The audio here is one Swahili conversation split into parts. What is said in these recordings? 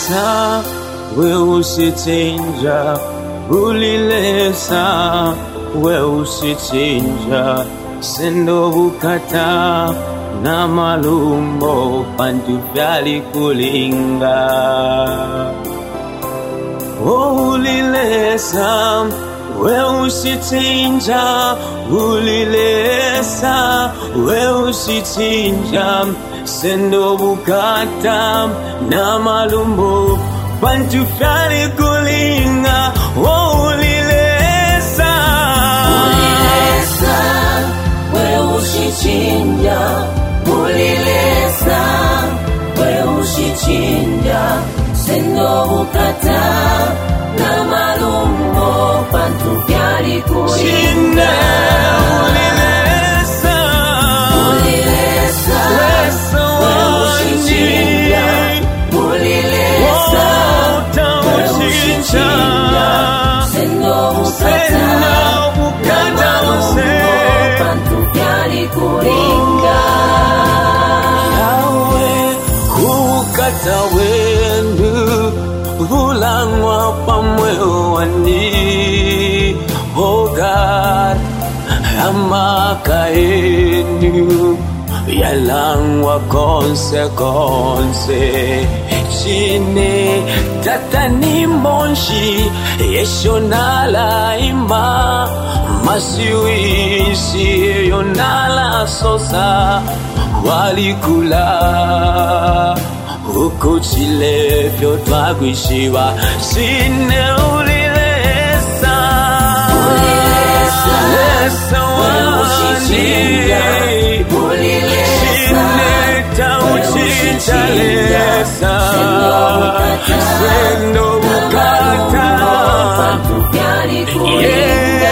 ulilesa we usichinja, ulilesa we usichinja, sendo bukata na malumbo pantu vyali kulinga. Ulilesa we usichinja, ulilesa we usichinja, sendo bukata na malumbo pantu vyali kulinga. Ulilesa we usichinja, ulilesa we usichinja, sendo bukata na malumbo pantu vyali kulinga. ulilesa we usichinja, ulilesa we usichinja, sendo bukata pantu vyali kulinga. Yawe kukata wenu vulangwa pamwe wani. Oh God, amaka enu yalangwa konse chine tatani monshi yeshonala ima masiwisi yonala sosa walikula ukuchile vyo twagwishiwa sine ulilesa Ulilesa sendo bukata pantu vyali kulinga.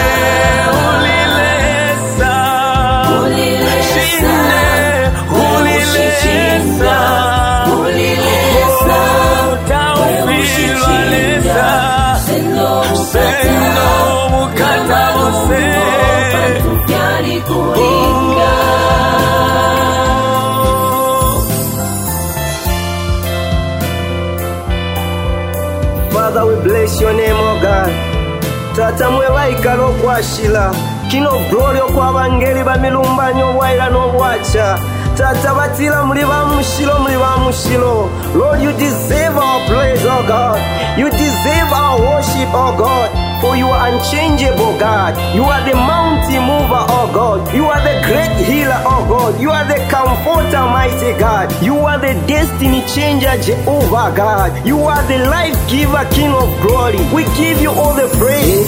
Father, we bless your name, oh God. Tata mwewa ikalo kwa shila kino glory kwa bangeli ba milumbanyo waila no bwacha. Tata batila muli ba mushilo. Lord, you deserve our praise, oh God. You deserve our worship, oh God. For you are unchangeable, God. You are the mountain mover, oh God. You are the great healer, oh God. You are the comforter, mighty God. You are the destiny changer, Jehovah God. You are the life giver, King of glory. We give you all the praise.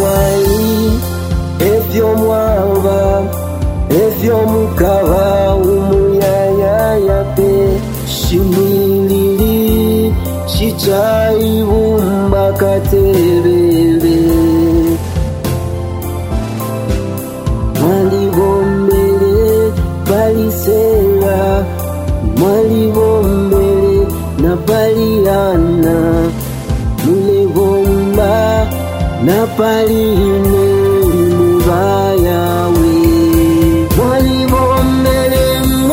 Efyo mwamba, efyo mukaba umuyaya yape, shimilili chichai bumba katebebe. Mwalibombele balisera, mwalibombele na baliana, mulebomba na paline Yawe. Mwalibombele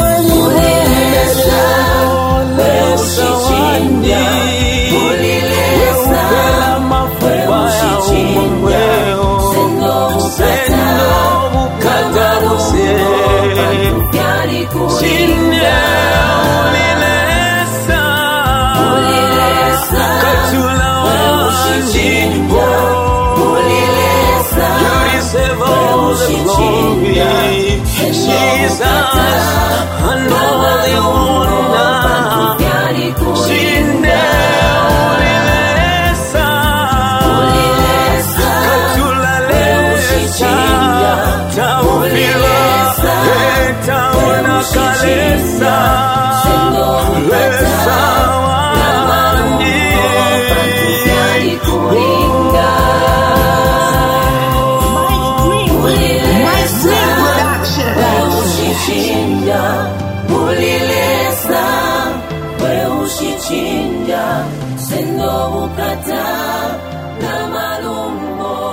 Jesus, I know the wonder.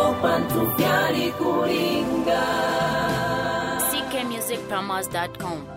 CKmusicPromos.com